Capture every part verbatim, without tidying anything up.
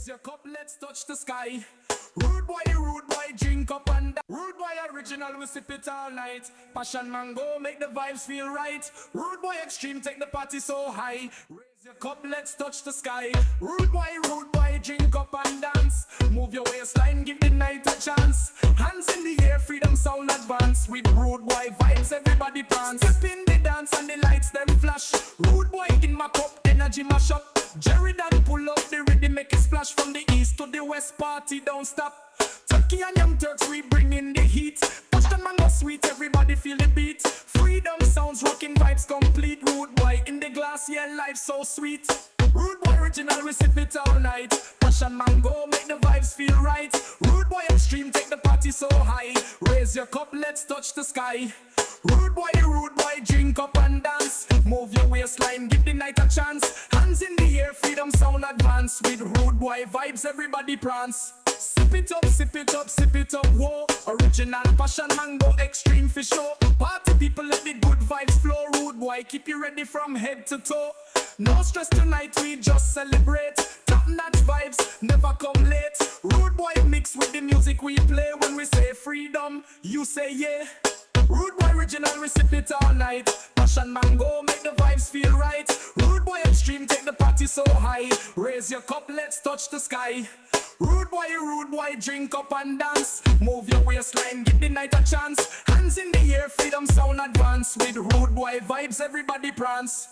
Raise your cup, let's touch the sky. Rude boy, rude boy, drink up and down. Rude boy original, we sip it all night. Passion mango, make the vibes feel right. Rude boy extreme, take the party so high. Raise your cup, let's touch the sky. Rude boy, rude boy, drink up and dance. Move your waistline, give the night a chance. Hands in the air, freedom sound advance. With rude boy vibes, everybody prance. Step in the dance and the lights them flash. Rude boy in my cup, energy mash up. Jerry Dan pull up the rhythm, make it splash from the east to the west. Party don't stop. Turkey and Young Turks, we bring in the heat. Push the mango sweet, everybody feel the beat. Freedom sounds, rocking vibes complete. Rude boy in the glass, yeah, life so sweet. Rude boy original, we sip it all night. Passion mango, make the vibes feel right. Rude boy extreme, take the party so high. Raise your cup, let's touch the sky. Rude boy, rude boy, drink up and dance. Move your waistline, give the night a chance. Hands in the air, freedom sound advance. With rude boy vibes, everybody prance. Sip it up, sip it up, sip it up, whoa. Original passion mango, extreme for sure. Party people, let the good vibes flow. Rude boy, keep you ready from head to toe. No stress tonight, we just celebrate. Top notch vibes, never come late. Rude boy mix with the music we play. When we say freedom, you say yeah. Rude boy original, we sip it all night. Passion mango, make the vibes feel right. Rude boy extreme, take the party so high. Raise your cup, let's touch the sky. Rude boy, rude boy, drink up and dance. Move your waistline, give the night a chance. Hands in the air, freedom sound advance. With rude boy vibes, everybody prance.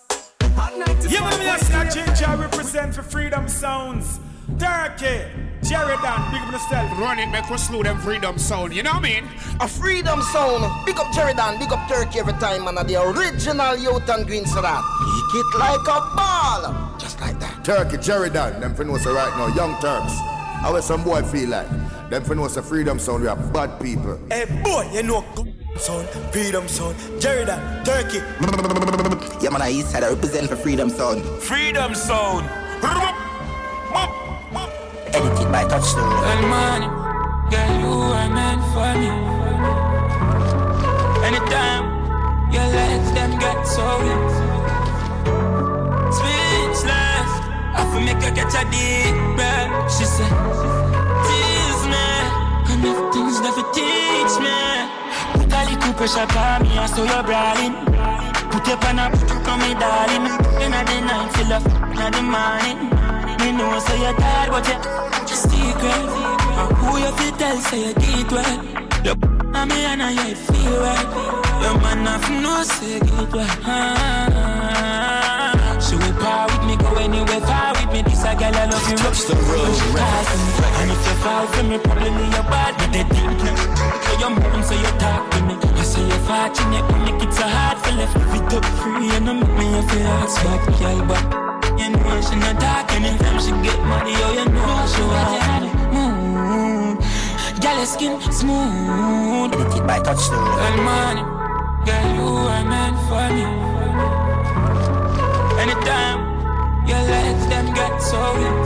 Yeah, man, yes, that Ginger represent for Freedom Sounds. Turkey, Jerry Dan, big up yourself. Run it, make us slow them Freedom Sound, you know what I mean? A Freedom Sound, big up Jerry Dan, big up Turkey every time, man. The original youth and green so that kick it like a ball, just like that. Turkey, Jerry Dan, them for know say right now, Young Turks. How some boy feel like? Them for know say Freedom Sound, we are bad people. Hey boy, you know Sound, Freedom Sound, Jerry Dan, Turkey. Yeah, man, I east side, I represent for Freedom Sound. Freedom Sound. Edited by Touchstone. Well, money, girl, you are meant for me. Anytime your legs them get so weak, speechless, I feel make her catch a deep breath. She said, tease me, enough things never teach me. Put a little pressure on me, I saw you brawling. Put your pan up, on me darling. In the night, till the in the morning. Me know say you're tired, but you're just secret. And who you feel tell say you did well. You and me and I you feel well. Your man have no say it well. Ah, she will power with me, go anywhere far with me. This a girl I love you. Touch the road, and if you fall for me, probably you're bad with the deep. So you're moving, so you talk to me. I say you're fighting, you can make it so hard for left. If it up free, and you make me feel like back, girl, but you know she not talk anytime she get money. Oh, you know she hard. Move, girl, your skin smooth. Edited by Touchstone. Well, money, girl, you are meant for me. Anytime your legs them get so weak,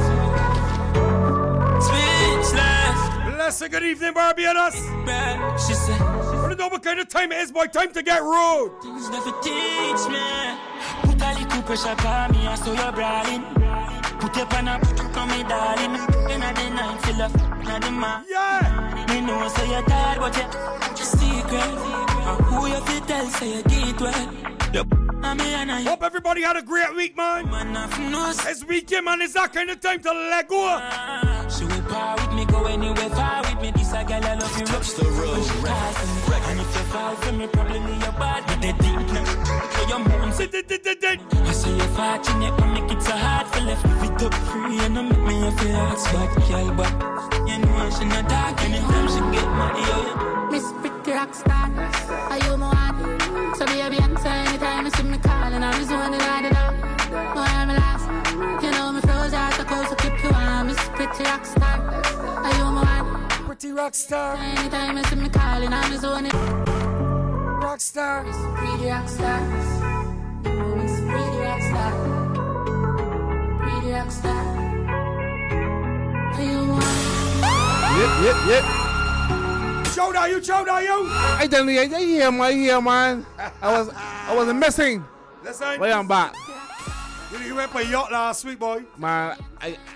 speechless. Bless good evening, Barbados. She said, I don't know what kind of time it is, boy. Time to get rude. Things never teach me. Put a little pressure on me, I saw you brawling. Put your pan up, on me darling. In the night, till the in the man. Yeah. Me know say you're tired, but you're just secret. And who you feel tell say you did well. Yep. And me and I. Hope everybody had a great week, man. Man, this weekend, man, it's that kind of time to let go. Uh, she will power with me, go anywhere far with me. This a girl I love you. Touch the road. And if you fall for me, probably you're bad with the deep. So you're moving, so I say you're fighting, you can make it so hard for left. If it up free, and you make me feel like back, girl, but you know she not talk anytime she get money. Oh, Miss Pretty Rockstar, are you my one? So baby, answer anytime you see me calling. I'm just one that I don't know. Oh, I'm last. You know me froze out the coast, so keep you on. Miss Pretty Rockstar, are you my one? Pretty Rockstar. Anytime you see me calling, I'm just one. Rockstar. Miss Pretty Rockstar. Miss Pretty Rockstar. Pretty Rockstar. Are you my one? Yep, yep, yep. Chow down you, chow down you. I don't I hear my ear, man. I was I wasn't missing. Listen. But I'm back. You went by yacht last week, boy. Man, I,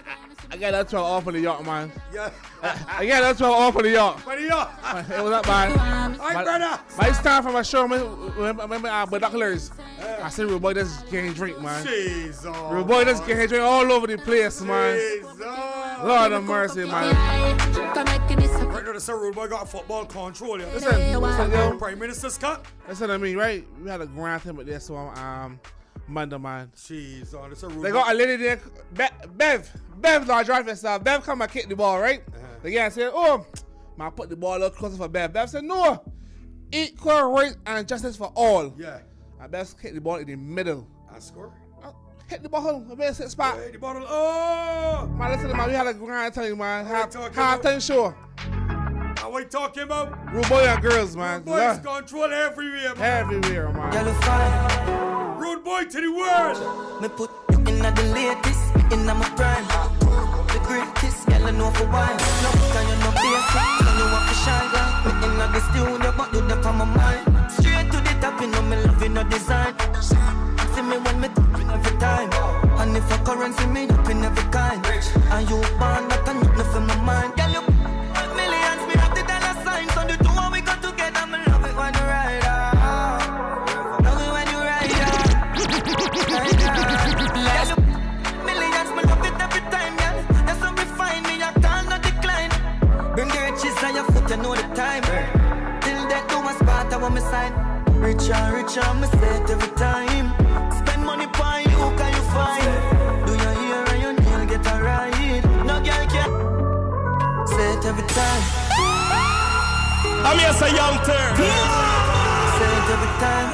I got that twelve off of the yacht, man. Yeah. I got that twelve off of the yacht. What are you? It was up, man. All right, brother. But it's time for my show, man. Remember, uh, binoculars. I said, real boy, just getting drink, man. Jesus. Real boy, just getting drink all over the place, man. Jesus. Lord of mercy, man. Right now, the Rude Boy got football control, yeah. Listen, listen, yo. Prime Minister Scott. Listen to me, right? We had a grand thing with this one, um, Monday, man. Jeez, oh, that's a Rude They Boy. got a lady there, Be- Bev. Bev, not driving stuff. Bev come and kick the ball, right? Uh-huh. The guy said, oh, man, put the ball a little closer for Bev. Bev said, no. Equal rights and justice for all. Yeah. And Bev kicked the ball in the middle. I score. Uh, hit the ball, a bit sit spot. Hey, the bottle. Oh! Man, listen, man, we had a grand time, man. What are you Half, talking half about? time show. How we talking about? Rude boy and girls, man. Rude Boy's control everywhere, man. Everywhere, man. Girl, you fine. Rude Boy to the world. Me put you in the latest, in my prime. The greatest, girl, I know for wine. No, cause you no basic, so you want to shine. Me in the studio, but you there for my mind. Straight to the top, you know me loving no design. See me when me tapping every time. And if a currency, me up in every kind. And you born that and nothing for my mind. Girl, you millions, me have the dollar signs. So the two when we go together, me love it when you ride out. Love it when you ride out. Ride out. Millions, me love it every time, girl. That's how we find me, I can't not decline. Bring the riches on your foot, you know the time. Till that do my spot, I want me sign. Richer, richer, me say it every time. Spend money on you, can you find? Do your hair and your nail get a ride? No girl can say it every time. I'm here, say young turn. Say it every time.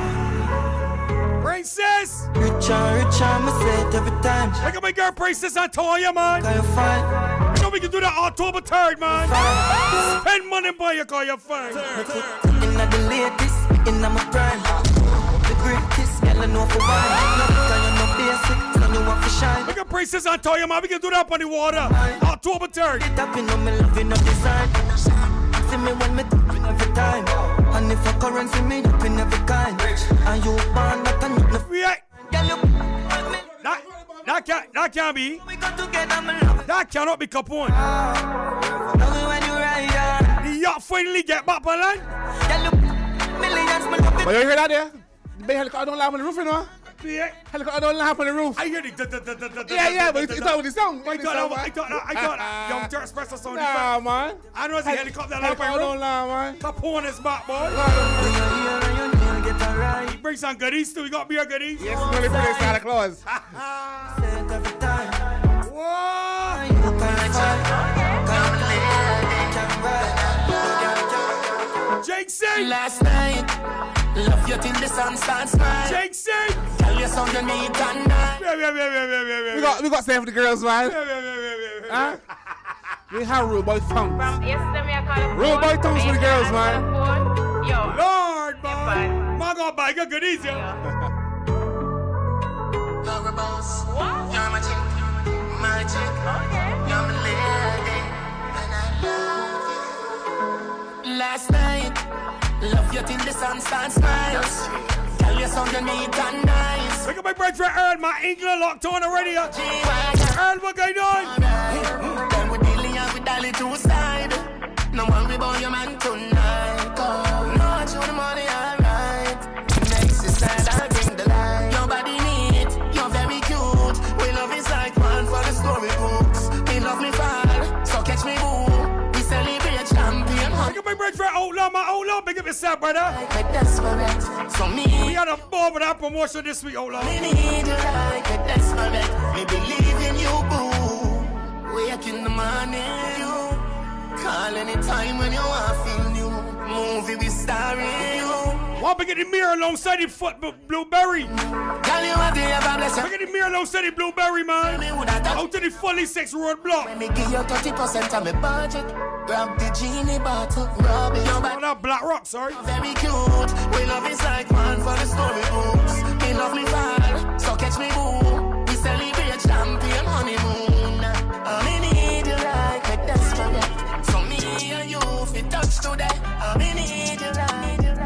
Princess. Richer, richer, me say it every time. Look at my girl Princess Antonia, man. Can you find? You know we can do that October third, man. Spend money by you, cause you're fine. In the latest, in my prime. The greatest, girl, I know for wine. No, cause you no basic, so you want to shine. Look at Princess Antonia, man. We can do that up on the water. October third. It up in me loving no design. See me when me tapping every time. And if a currency, me up in every kind. And you born that and nothing. Yeah. Girl, you me. That, that, can't, that can't be. We go together, me love it. That cannot be Capone. Love it when you ride out. The yacht finally get back on land. Girl, you millions, me love it. But you hear that there? The big helicopter don't laugh on the roof, you know? Yeah. Helicopter don't laugh on the roof. I hear the. da- da- da- da- da- Yeah, yeah, but da- it's da- all with the song. I With the thought song, that, I man. thought that, I thought that. Young Turks Press or something. Nah, man. I know it's a helicopter that Helicopter up on don't roof. laugh, man. Capone is back, boy. Do your hair and your nail get a ride. Bring some goodies too. We got beer goodies. Yes, it's really pretty Santa Claus. Say it every time. Whoa. You can find. Can ride. Jake sing. Last night, love you till the sun starts bright. Jake sing. Tell you something me done night. Yeah, yeah, yeah, yeah, yeah, yeah, yeah. We got, we got same for the girls, man. Yeah, yeah, yeah, yeah, yeah. Huh? We have rude boy tongues. Yesterday, me I call a Rude boy phone. tongues for the Me girls, answer man. the phone. Yo. Lord, Yeah, man. Man, got buy good goodies, yo. What? You're my chick, my chick. Okay. You're my lady, and I love you. Last night, love you till the sun starts rise. Tell you something me done nice. Look at my brother Earl, my England locked on already. yo. Earl, what going on? Then we dealing with Dolly two side. No worry about your man tonight. Oh, no, I show the money, alright. Makes you sad, I bring the light. Your body neat, you're very cute. We love is like one for the storybooks. We love me fall, so catch me boo. We celebrate champion. Look at my brother Outlaw, my Outlaw. Big up yourself, brother. Like desperate, so me. We had a ball with that promotion this week, Outlaw. Me need you like a desperate. Me believe in you, boo. Wake in the morning, you. Call anytime when you want to feel new. Movie we starring you. Want to get the mirror alongside the foot b- blueberry. Girl, you have the ever blessing. Look at the mirror alongside the blueberry, man. Me would have done. Out to the forty-six road block. When me give you thirty percent of my budget. Grab the genie bottle, rub it. Your Oh, body that Black Rock, sorry. very cute. We love is like one for the storybooks. Me love me fall, so catch me boo. We celebrate champion honeymoon. I me need you like a desperate. So me and you fit touch today. I me need you like.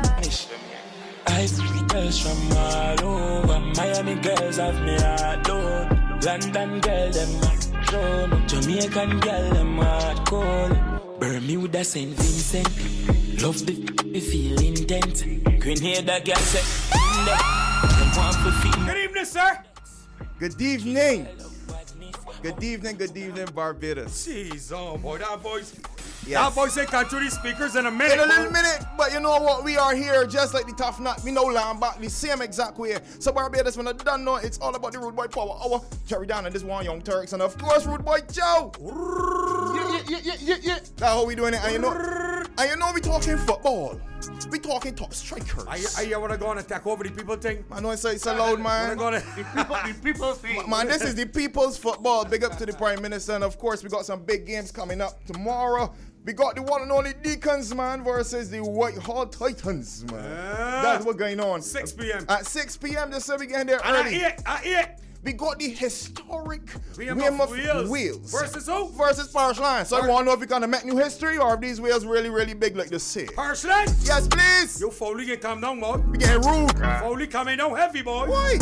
I see girls from all over. Miami girls have me heart load. London girl them Jamaican girl, I'm hardcore. Bermuda, Saint Vincent. Love the, the feel intent. Grenada girl say, good evening, sir. Good evening. Good evening, good evening, Barbados. Jeez, oh boy, that voice. Yes. That voice ain't come through these speakers in a minute. In a little minute, but you know what? We are here just like the Tough Nut. We know land back the same exact way. So Barbados, when I don't know, it's all about the Rude Boy Power Hour. Jerry Dan and this one Young Turks, and of course Rude Boy Joe. Yeah, yeah, yeah, yeah, yeah. That's how we doing it. And you know, and you know we talking football. We talking top strikers. I, I hear what I going to take over the people thing. I know it's so, so loud, man. What I going to the people, the people thing. Man, this is the people's football. Big up to the Prime Minister, and of course we got some big games coming up tomorrow. We got the one and only Deacons, man, versus the Whitehall Titans, man. Uh, That's what's going on. six p.m. At six p.m. just so we get there and early. I eat, I eat. We got the historic Weymouth Wheels. Wheels Versus who? Versus Parish Line. So Par- I want to know if we're going to make new history or if these wheels really, really big like the say. Parish Line? Yes, please. Yo, Foley get calm down, boy. We getting rude. Foley coming down heavy, boy. Why?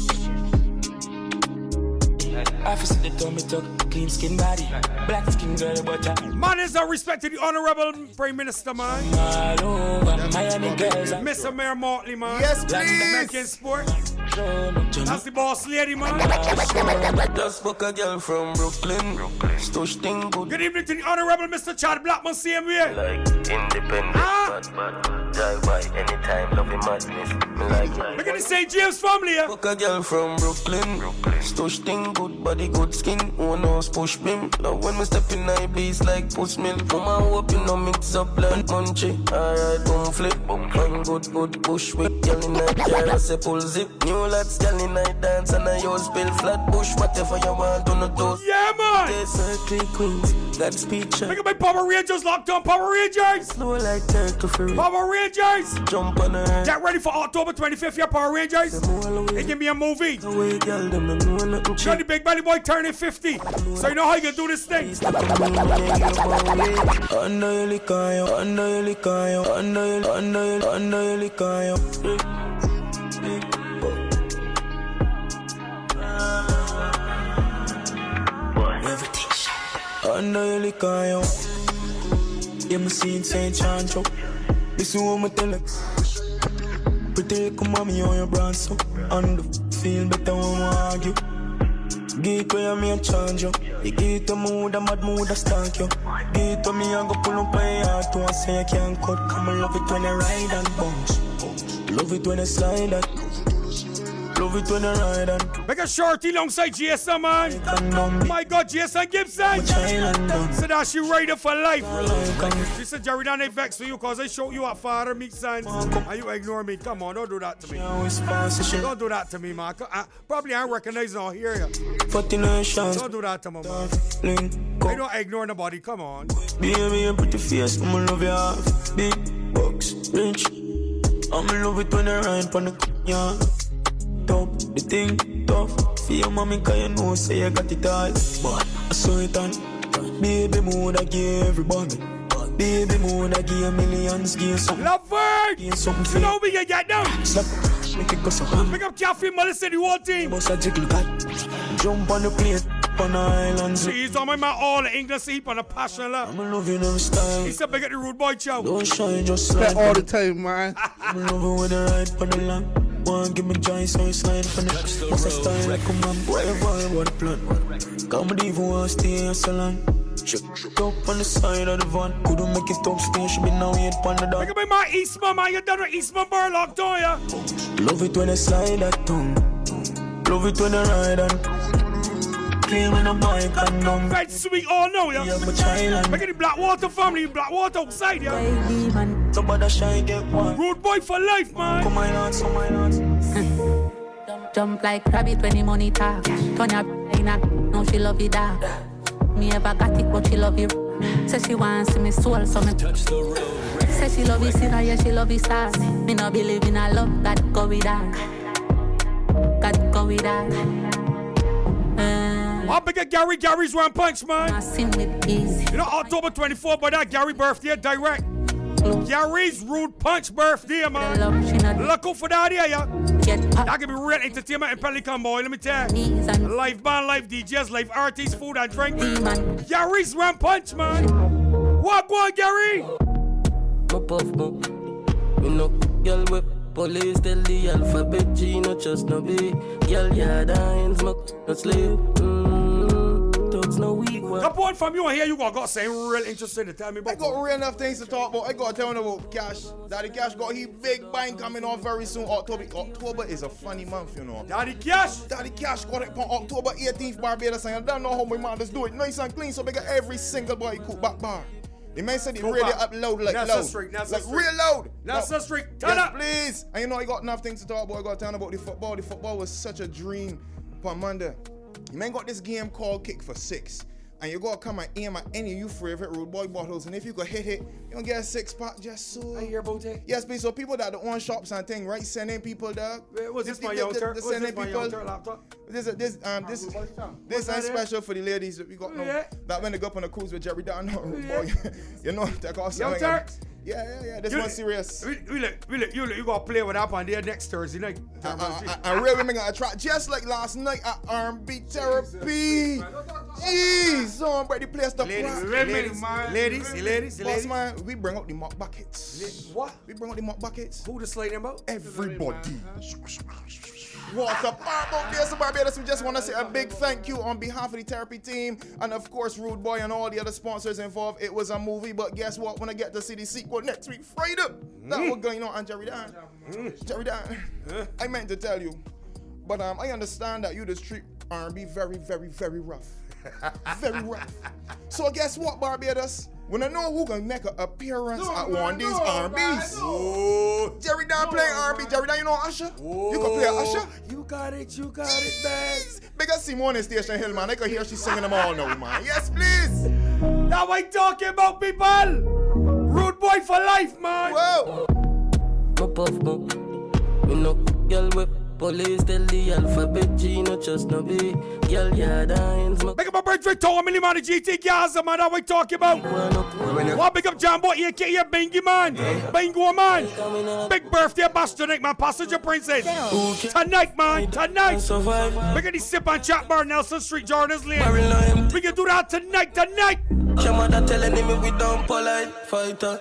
Officer they told me talk clean skin body, black skin girl butter. Man is a respect to the honorable Prime Minister, man. All over Miami girls. Mister Mayor Motley, man. Yes, please. American sport. That's the boss lady, man. Just book a girl from Brooklyn. Stush thing good. Good evening to the honorable Mister Chad Blackman, C M V. Like independent, ah. bad, bad. Drive by anytime, loving madness. Me like it. Look at the Saint James family, yeah. Book a girl from Brooklyn. Stush thing good, body good skin. Who knows push me. Love when we step in, I bleeds like push milk. Come on, hope you know mix up like munchy. Alright, boom flip. One good, good push with girl in that jar. I say pull zip. New lads, girl in night dance and I use spill flat bush. Whatever you want on the toast. Yeah, man. They circle queens. Got speech. Look at my Power Rangers locked on. Power Rangers. Slow like turtle for real. Power Rangers. Jump on her. Get ready for October twenty-fifth, yeah, Power Rangers. They give me a movie. Away, girl, them don't know nothing. Show the big belly boy turning fifty. So you know how you can do this thing. Under your liquor, under your liquor, under your, under your, under your liquor. Everything shot. Under your liquor. Yeah, me see Saint Chancho. This is what me tell her. Pretty little mommy on your brand, so and feel better when we argue. Give it to you, me and charge you. You give it to me with a mad mood, I stank you. Give it to me, I go pull up my heart to and say I can't cut. Come and love it when I ride and bounce. Love it when I slide and love it when I ride and make a shorty alongside G S M, man. My God, G S M Gibson. So that she rider for life. She said, Jerry, don't they vex for you because I show you a father meet signs. And you ignore me. Come on, don't do that to me. Don't do that to me, man. I, probably I recognize or hear you. Don't do that to me, man. I don't ignore nobody. Come on. Baby, a pretty face, I'ma love you half. Big bucks, rich. I'ma love it when I ride on the yeah. Top, the thing tough. Feel mommy, cause you know, say you got it all. But I saw it on. Baby, mood I give everybody. Baby, mood I give millions. Give some love word. Give something. You know we can get down. Slap, make it go so hard. Pick up Caffrey, Molly City, whole team. Boss a jiggle cat. Jump on the plane. On the islands. He's on my man all the English heap on a passion love. I'm loving them style. He's a big at the Rude Boy show. Don't shine, just slide. all the time, man. I'm loving when I ride on the land. One give me joy, so you slide from the what's a style like a man, whatever, what a plan. Come even want to stay so long. Shut up on the side of the van. Couldn't make it up, stay, should be now yet on the dog. Look at me, my Eastman, man, you done with Eastman Burlock, don't ya? Love it when I slide that tongue. Love it when I ride and clean when I bike and numb. Right, sweet, all know ya. Yeah, but child. Look at the Blackwater family, Blackwater outside ya. Baby, man. Somebody shine, get one. Rude Boy for life, man. Come my lord, so my lord. Jump like rabbit when the money talk. Turn her in a, no she love it dark. Me ever got it, but she love it. Say she wants to me soul, so me touch the road. Say she love it, sinner, yeah she love it stars. Me no believe in a love, God go with her. God go with her. Uh, I'll big at Gary, Gary's one punch, man. I sing with ease. You know October twenty-fourth, but that Gary birthday direct. Gary's Rude Punch birthday, man. Look out for that here, yeah. That can be real entertainment in Pelican, boy. Let me tell you. Live band, live D Js, live artists, food and drink. Gary's Ram Punch, man. What go on, Gary? You know, girl whip. Police tell the alphabet G, no trust no B. Girl, yeah, dying, smoke, no sleep. Mmm, thugs no weak one. The point from you here, you got, got something real interesting to tell me about. I got real enough things to talk about. I got to tell you about Cash. Daddy Cash got his big bang coming on very soon. October. October is a funny month, you know. Daddy Cash? Daddy Cash got it on October eighteenth, Barbados. And I don't know how my man just do it nice and clean, so they got every single boy cook back bar. The man said he really upload like Nelson loud. Street, Nelson like Street. real loud. Nelson no. Street, turn yes, up. please. And you know, I got enough things to talk about. I got to tell you about the football. The football was such a dream for Monday. You man got this game called Kick for Six. And you gotta come and aim at any of you favorite Rude Boy bottles. And if you could hit it, you gonna get a six pack just so. I hear about it. Yes, please. So people that don't own shops and thing, right? Sending people there. What's this, my young turn? What's this, my young turn laptop? This, this, um, this, this is special for the ladies that we got. No, that when they go up on a cruise with Jerry Down, Rude Boy. You know, that also. Young Turk. Yeah, yeah, yeah. This one's serious. We, we look, we look, you look, you gotta play with that on there next Thursday night. Uh, uh, uh, and real women gonna attract just like last night at R and B Therapy. Jeez, somebody place the ladies, price. ladies, man. Ladies, ladies, Boss ladies. man, we bring out the mop buckets. La- what? We bring out the mop buckets. Who the sliding about? Everybody. What a pop out there, so Barbados. We just want to say a big thank you on behalf of the therapy team and of course Rude Boy and all the other sponsors involved. It was a movie, but guess what? When I get to see the sequel next week, Friday, mm. that was going on. And Jerry Dan, mm. Jerry Dan, mm. I meant to tell you, but um, I understand that you just treat R and B very, very, very rough, very rough. So guess what, Barbados? When I know who gonna make an appearance no, at man, one of these no, R and B's. Oh. Jerry Dan no, playing R and B. Jerry Dan, you know Usher? Oh. You can play Usher? You got it, you got it, bags. Big as Simone Station Hill, man. I can hear she singing them all now, man. Yes, please. Now I talking about people. Rude Boy for life, man. Whoa. My puff, me no girl whip. Police tell the alphabet G, no trust no B. Girl, yeah, dying. Big up my birthday tour, Millie man, the G T Gaza, man, that we talking about. What big up Jambo, A K A Bingy, man. Bingo, man. Big birthday bash tonight, man. Passenger Princess. Tonight, man, tonight. We can sip and chat bar, Nelson Street, Jordan's Lane. We can do that tonight, tonight. Shamada telling me we don't polite fighter.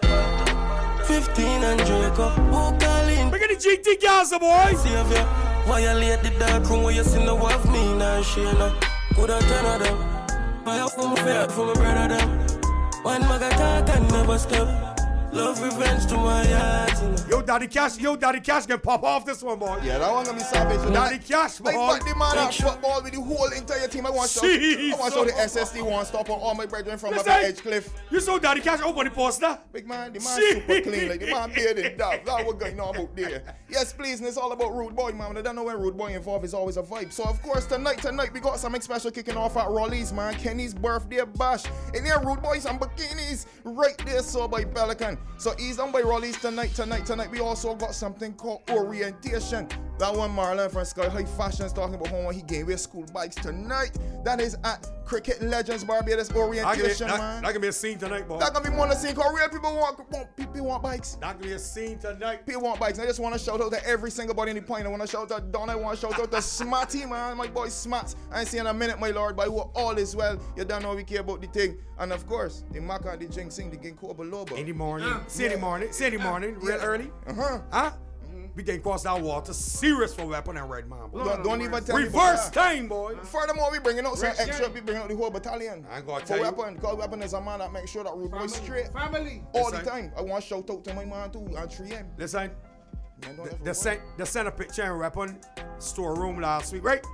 fifteen and Draco, who calling? We got the G T Gaza, boy. Violate the dark room where you see no of me, now Shayna. Could I turn of them? I have for my fair, for my brother them. One maga talk and never stop. Love revenge to my heart. Yo, Daddy Cash, yo, Daddy Cash can pop off this one, boy. Yeah, that one gonna be savage. Daddy Cash, boy. I put the man at football with the whole entire team. I want to I want to show the S S D one stop on all my brethren from up at Edgecliff. You saw Daddy Cash open the poster? Big man, the man super clean. Like the man bearded dog. That's what going on out there. Yes, please, and it's all about Rude Boy, man. I don't know when Rude Boy involved is always a vibe. So of course tonight, tonight we got something special kicking off at Raleigh's, man. Kenny's birthday bash. In there, Rude Boys and bikinis right there, so by Pelican. So ease on by Raleigh's tonight, tonight, tonight. We also got something called orientation. That one Marlon from Sky High Fashions talking about how he gave away school bikes tonight. That is at Cricket Legends Barbados orientation, that, man. That can be a scene tonight, boy. That can be one of the scene, because real people want, want people want bikes. That can be a scene tonight. People want bikes. And I just want to shout out to every single body in the point. I want to shout out to Don. I want to shout out to Smarty, man. My boy Smarts. I ain't see in a minute, my lord, but all is well. You don't know we care about the thing. And of course, the Maka, the Jinxing, the Ginkgo Biloba. In the morning. Yeah. See in the morning. See in the morning. Real yeah. early. Uh-huh. Huh? We can cross that water. Serious for weapon and red man, boy. Don't, don't even tell Reverse me. Reverse time, boy. Furthermore, we bringing out some Rich extra. We bringing out the whole battalion. I ain't gonna for tell weapon. you. Because weapon is a man that makes sure that Rude Boy straight. Family. All Listen. the time. I want to shout out to my man too and three M. Listen. The, the, sent, the sent a picture and weapon storeroom last week, right?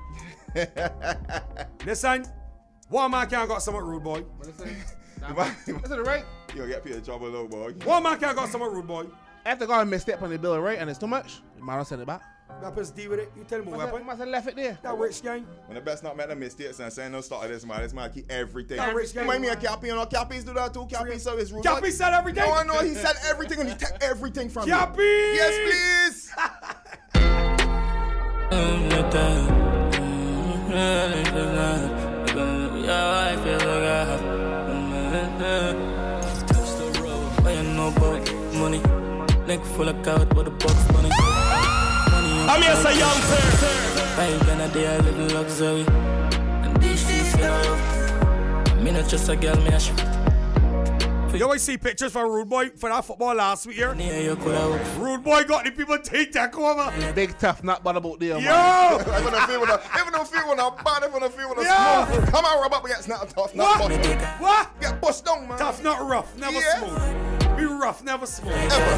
Listen. One man can't got some Rude Boy. Is it right? You'll get people in trouble though, boy. One man can't got some Rude Boy. After God misstep on the bill, right? And it's too much, you might not send it back. Weapons deal with it. You tell him what weapon. Must have left it there. That rich gang. When the best not make no mistakes and saying no start of this man. This man keep everything. That rich gang. Remind me of Cappy, you know. Cappy's do that too. Cappy said his Rude Boy. Cappy said everything. No, I know he said everything and he take everything from you. Cappy! Yes, please. neck full of cow, but the box money. I'm here, say young sir. Five gonna day a little luxury. And this is love. Me not just a girl, me a shit. You always see pictures from Rude Boy for that football last week here. Yeah, you could have. Rude Boy got the people take that cover. Big tough, not bad about there, Yo! man. Even if you wanna, even if you wanna bad, even if you wanna Yeah. smoke. Come on, rub up against not tough, not What? bust. What? Get bust down, man. Tough, not rough, never Yeah. smooth. Be rough, never smooth.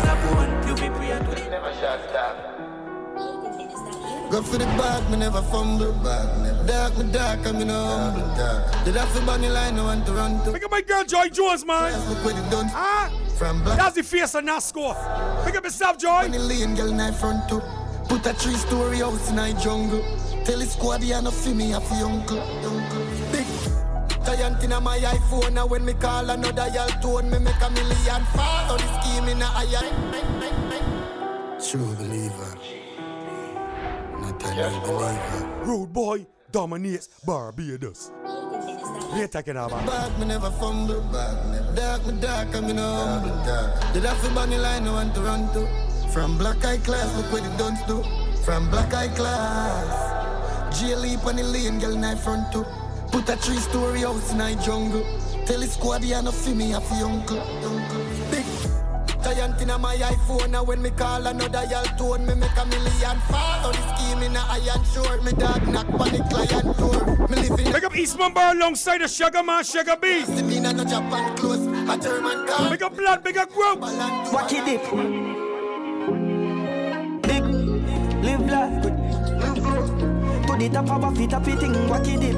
Go for the bag, me never fumble. Dark, me dark, I'm in a humble. Did I feel bunny line, I want to run to. Pick up my girl Joy Jones, man. Ah, From black. that's the face of NASCO. Pick up yourself, Joy. Bunny lane, girl, in my front too. Put a three-story house in a jungle. Tell the squad, you not feel me, I feel uncle. Big giant in my iPhone, and when me call another y'all tone, me make a million fall. All the scheme in a iron. True believer. Not a new believer. Rude Boy dominates Barbados. We ain't taking that back. Bag, me never fumble. Dark, me dark, I'm in a humble. Did I feel bunny line, I want to run to. From black eye class, look what it done do. From black eye class. Jail leap on the lane, girl, in front too. Put a three-story house in a jungle. Tell the squad, you not feel me, I feel uncle. Big giant in my iPhone, and when me call another y'all tone, me make a million fall. All the scheme in a iron short, me dog knock on the client door. Me live in Pick up Eastman Bar alongside the Sugar Man, Sugar B. me in a Japan close, a German car. Pick up Blood, pick up Group. Wacky dip. Big, live life. To the top of a fit, a fitting, wacky dip.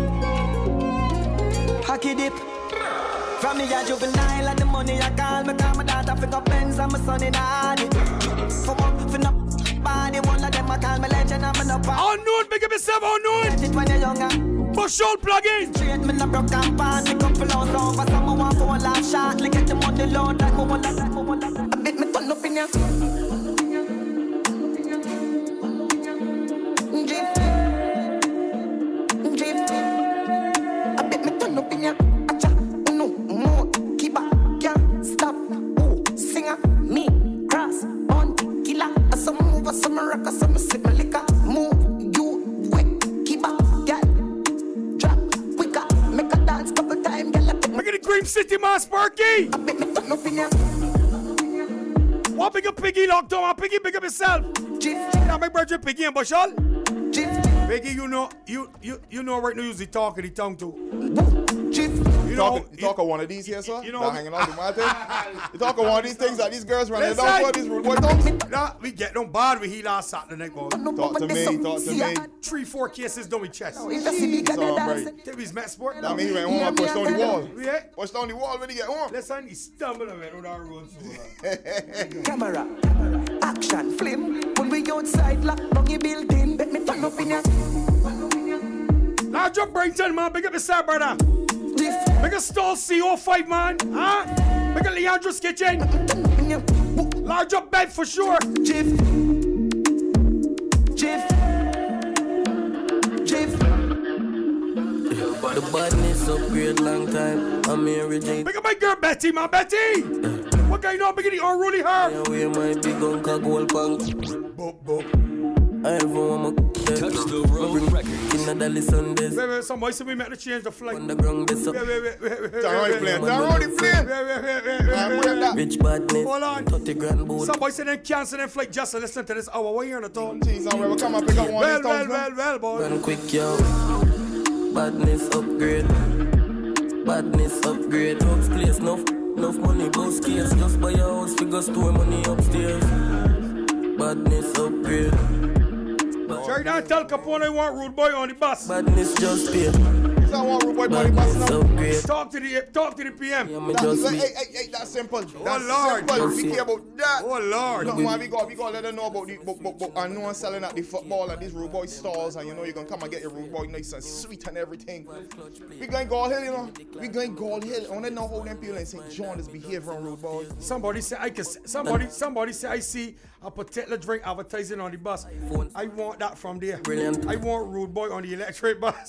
Hacky dip. From me a juvenile and the money I call me, call my daughter pick up Benz and my son in a honey. For up, for no body, one of them I call me legend and me no part. Unknown, pick up yourself, unknown. Get it when you're younger. Push all plug in. Straight me no broke and pan, me couple hours over, some I want for a laugh shot. Like get them on the load, like me one like me one like. I bet me turn up in ya. Drift, drift. I bet me turn up in ya. Acha, no more, keep back, can't stop. Oh, singer, me, cross, on, killer. I some move, I some rock, I some sip my liquor. Move, you, wet, keep back, girl. Drop, quicker, make a dance couple times, girl. Look at the Green City man, Sparky. I bet me turn up in ya. One pick up Piggy locked on, one Piggy pick up yourself. Now my brother Piggy and Bashal. Piggy, you know, you you you know right now use the talk of the tongue too. You talk, you talk of one of these here, sir? You know, Not hanging on to my thing? You talk of one of these things that these girls running Listen. down for these rude boy tongues? Nah, we get them bad with he last Saturday night, boy. Talk to me, talk to me. Three, four cases down with chest. It's all right. Tell me he's met sport. That mean he went home and pushed on the wall. Yeah. Pushed on the wall when he get home. Listen, he stumbled away on our road. Camera, action, flame. When we outside, lock down your building, bet me turn up in ya. Large up Brenton, man. Big up yourself, brother. Big up Stall C O five, man. Huh? Big up Leandro's Kitchen. Large up bed for sure. Jiff. Jiff. Jiff. The badness upgrade long time. I'm here with Jay. Big up my girl Betty, man. Betty. What going on? Big up the unruly her. Yeah, we my big uncle gold punk. Bop, bop. I ever want my touch the road record. In the Sundays. Wait, wait, somebody said we meant to change the flight. Underground this up. Wait, wait, wait, wait, wait. Down already playing. Down already playing. Wait, wait, wait, wait, wait, wait. Rich badness. Hold on. thirty grand board. Somebody said they cancel their flight just to listen to this hour. What you on the tone? Jeez, I'm ready. Come and pick up one Well, of these well, tongues, man. well, well, boy. Run quick, yo. Badness upgrade. Badness upgrade. Drugs place, enough, enough money, boss case. Just buy a house, figure store money upstairs. Badness upgrade. Jerry, now tell Capone I want Rude Boy on the bus. Badness just pay. I want Rude Boy body bus now. Upgrade. Talk to the talk to the P M. Yeah, me That's, just hey, be. hey, hey, hey, that's simple. That's Lord. simple. We care about that. Oh Lord. No, man, we got, we got to let them know about the book, book, book. I know I'm selling at the football at these Rude Boy stalls, and you know you're gonna come and get your Rude Boy nice and sweet and everything. We going Gold Hill, you know. We going Gold Hill. I want to know how them people in Saint John is behaving on Rude Boy. Somebody say I can. Somebody, somebody say I see a particular drink advertising on the bus. I want that from there. Brilliant. I want Rude Boy on the electric bus.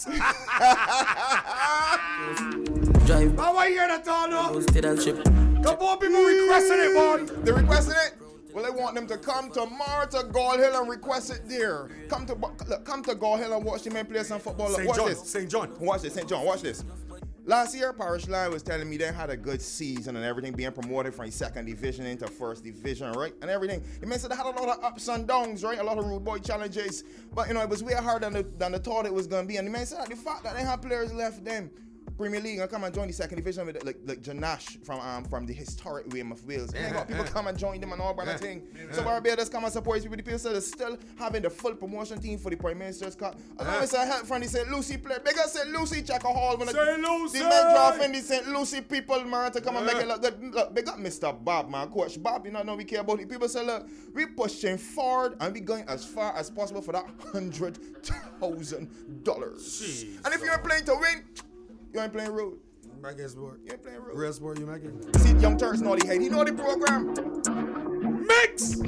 Drive. How I hear that all now? Goes to that ship. Come on, people requesting it, boy. They requesting it? Well, they want them to come tomorrow to Gall Hill and request it there. Come to look, come to Gall Hill and watch the men play some football. Look, Saint watch John, this. Saint John. Watch this, Saint John. Watch this. Last year, Parish Line was telling me they had a good season and everything, being promoted from second division into first division, right? And everything. It means that they had a lot of ups and downs, right? A lot of rude boy challenges. But, you know, it was way harder than, the, than they thought it was going to be. And the man said that the fact that they had players left them Premier League and come and join the second division with like like Janash from um from the historic Wame of Wales. And got people come and join them and all kind of thing. So Barbados come and support people. The people say they're still having the full promotion team for the Prime Minister's Cup. And I say help from the Saint Lucie player. Big up Saint Lucie Checker Hall when Saint Lucie. the men drafting the Saint Lucie people, man, to come and make it look good. Look, big up Mister Bob, man, Coach Bob. You know, know we care about it. People say, look, we pushing forward and we going as far as possible for that hundred thousand dollars. And if you're playing to win, you ain't playing road. I guess boy. You ain't playing road. Real sport, you make it. See, Young Turks know the head. He know the program. Mix!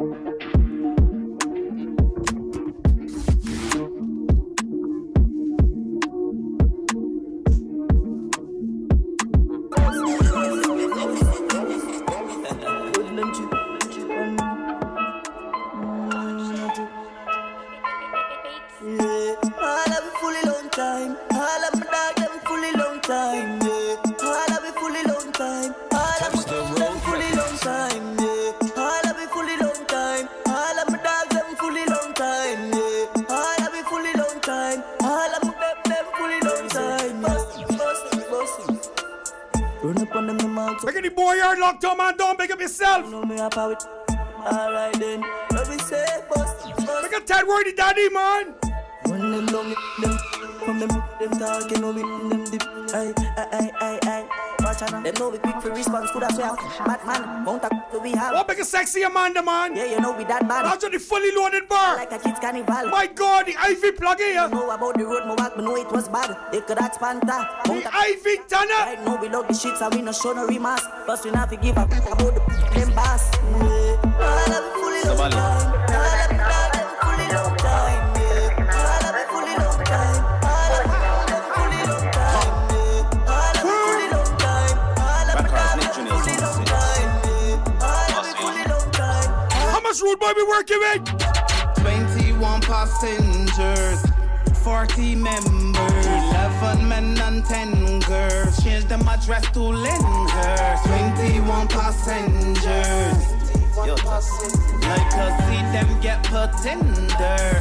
Make any boy yard locked up, man. Don't make up yourself. Alright then, what we say, boss? Make a Ted Worthy daddy, man. When them long, them, from them, them talking, know me, them dip. Aye, aye, aye, aye. Watch out, them know we quick for response. Good as we have. Bad man, won't talk to we have. What make a sexy Amanda, man? Yeah, you know we that bad. How's the fully loaded bar? Like a kid's carnival. My God, the Ivy plug here. You know about the road, my walk, but know it was bad. They could have Panta. The Ivy Tanner. Right now we love the shits and we no show no remarks. But we not to give up about the them bass. All of it fully long time. All of it fully long time. All of it fully long time. All of it fully long time. All of it fully long time. All of it fully long time. All of it fully long time. How much rude boy we working with? twenty-one passengers, forty members, eleven men and ten girls. Change them address to Lyndhurst. twenty-one passengers. Yo, like to see them get put in there.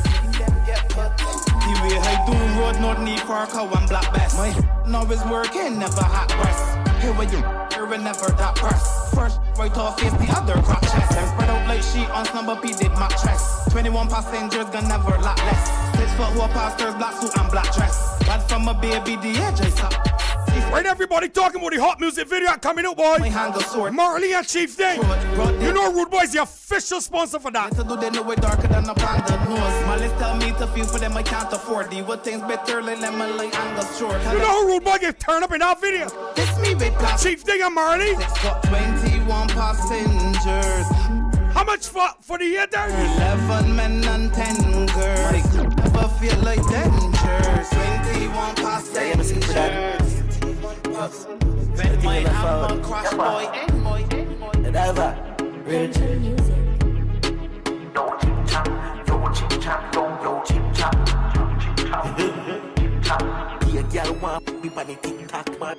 The way I do road, no need for a cow and black best. My now is working, never hot breast. Here where you, here we never that press. First right off face, the other crop chest. Them spread out like sheet on number P did mattress. twenty-one passengers gonna never lack less. Six foot who pastors, black suit and black dress. Bad from a baby, the edge I stop. Right, everybody talking about the hot music video coming up, boy. Marley and Chief Thing. You know Rude Boy is the official sponsor for that. Do they know it darker than a panda nose? Malice tell me to feel for them I can't afford. The what things better like lemon like angle short. You know who Rude Boy get turned up in that video? This me with class. Chief Thing and Marley. Six got twenty-one passengers. How much for for the year there? Eleven men and ten girls. Never feel like dangers. Twenty-one passengers. When my hammer crash boy and boy and boy. Never. Virgin music. Yo ching chang, yo ching chang, yo yo ching chang, ching chang. Be a girl want me on the TikTok man.